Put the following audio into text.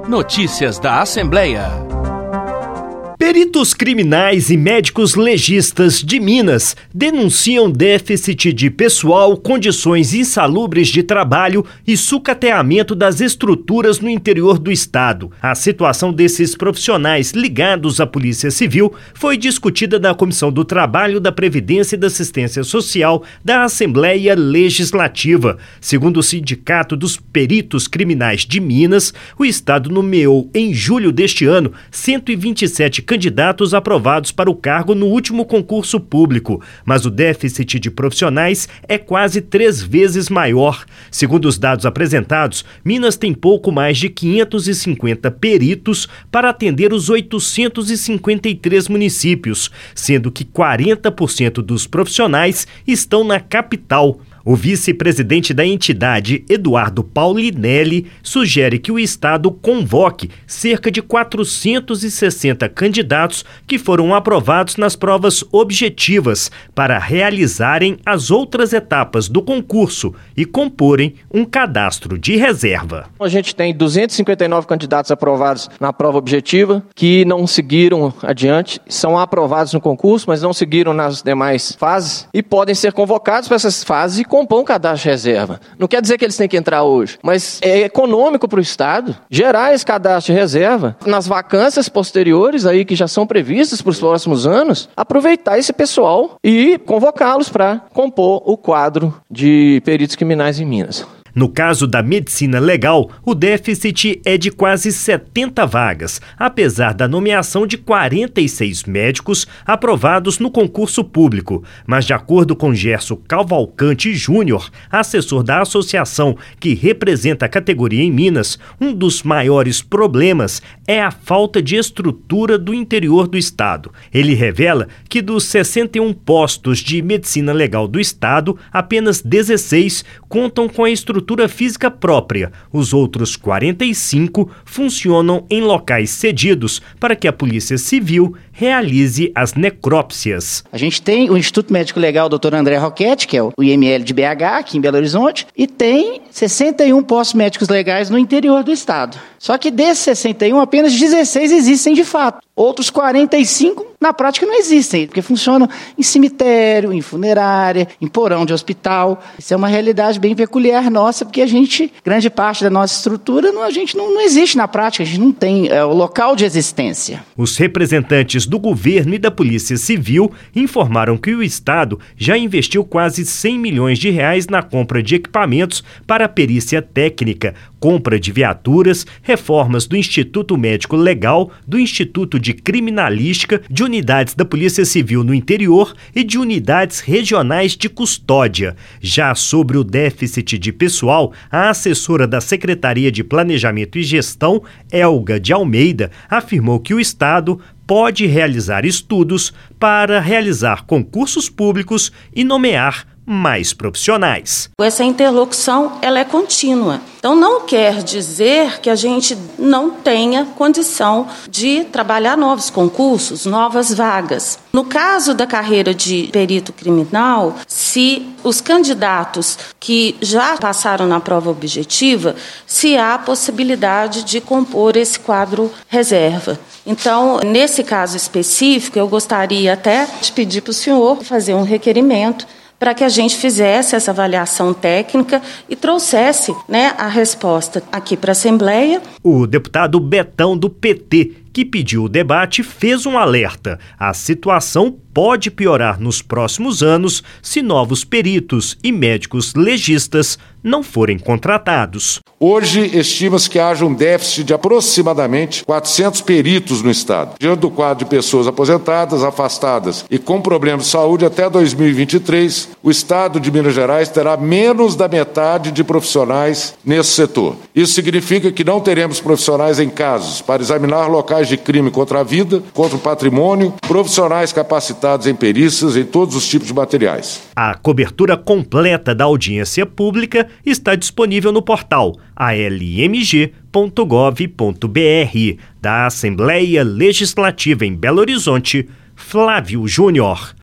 Notícias da Assembleia. Peritos criminais e médicos legistas de Minas denunciam déficit de pessoal, condições insalubres de trabalho e sucateamento das estruturas no interior do estado. A situação desses profissionais ligados à Polícia Civil foi discutida na Comissão do Trabalho, da Previdência e da Assistência Social da Assembleia Legislativa. Segundo o Sindicato dos Peritos Criminais de Minas, o estado nomeou em julho deste ano 127 candidatos aprovados para o cargo no último concurso público, mas o déficit de profissionais é quase 3 vezes maior. Segundo os dados apresentados, Minas tem pouco mais de 550 peritos para atender os 853 municípios, sendo que 40% dos profissionais estão na capital. O vice-presidente da entidade, Eduardo Paulinelli, sugere que o estado convoque cerca de 460 candidatos que foram aprovados nas provas objetivas para realizarem as outras etapas do concurso e comporem um cadastro de reserva. A gente tem 259 candidatos aprovados na prova objetiva que não seguiram adiante, são aprovados no concurso, mas não seguiram nas demais fases e podem ser convocados para essas fases e compor um cadastro de reserva. Não quer dizer que eles têm que entrar hoje, mas é econômico para o estado gerar esse cadastro de reserva nas vacâncias posteriores aí que já são previstas para os próximos anos, aproveitar esse pessoal e convocá-los para compor o quadro de peritos criminais em Minas. No caso da medicina legal, o déficit é de quase 70 vagas, apesar da nomeação de 46 médicos aprovados no concurso público. Mas, de acordo com Gerson Cavalcante Júnior, assessor da associação que representa a categoria em Minas, um dos maiores problemas é a falta de estrutura do interior do estado. Ele revela que dos 61 postos de medicina legal do estado, apenas 16 contam com a estrutura física própria. Os outros 45 funcionam em locais cedidos para que a Polícia Civil realize as necrópsias. A gente tem o Instituto Médico Legal Dr. André Roquette, que é o IML de BH, aqui em Belo Horizonte, e tem 61 postos médicos legais no interior do estado. Só que desses 61, apenas 16 existem de fato. Outros 45, na prática, não existem, porque funcionam em cemitério, em funerária, em porão de hospital. Isso é uma realidade bem peculiar nossa, porque grande parte da nossa estrutura, a gente não existe na prática, a gente não tem o local de existência. Os representantes do governo e da Polícia Civil informaram que o estado já investiu quase 100 milhões de reais na compra de equipamentos para perícia técnica, compra de viaturas, reformas do Instituto Médico Legal, do Instituto de Criminalística, de unidades da Polícia Civil no interior e de unidades regionais de custódia. Já sobre o déficit de pessoal, a assessora da Secretaria de Planejamento e Gestão, Elga de Almeida, afirmou que o estado pode realizar estudos para realizar concursos públicos e nomear mais profissionais. Essa interlocução, ela é contínua. Então, não quer dizer que a gente não tenha condição de trabalhar novos concursos, novas vagas. No caso da carreira de perito criminal, se os candidatos que já passaram na prova objetiva, se há possibilidade de compor esse quadro reserva. Então, nesse caso específico, eu gostaria até de pedir para o senhor fazer um requerimento para que a gente fizesse essa avaliação técnica e trouxesse, a resposta aqui para a Assembleia. O deputado Betão, do PT, que pediu o debate, fez um alerta. A situação pode piorar nos próximos anos se novos peritos e médicos legistas não forem contratados. Hoje, estima-se que haja um déficit de aproximadamente 400 peritos no estado. Diante do quadro de pessoas aposentadas, afastadas e com problemas de saúde, até 2023, o estado de Minas Gerais terá menos da metade de profissionais nesse setor. Isso significa que não teremos profissionais em casos para examinar locais de crime contra a vida, contra o patrimônio, profissionais capacitados em perícias em todos os tipos de materiais. A cobertura completa da audiência pública está disponível no portal almg.gov.br da Assembleia Legislativa em Belo Horizonte. Flávio Júnior.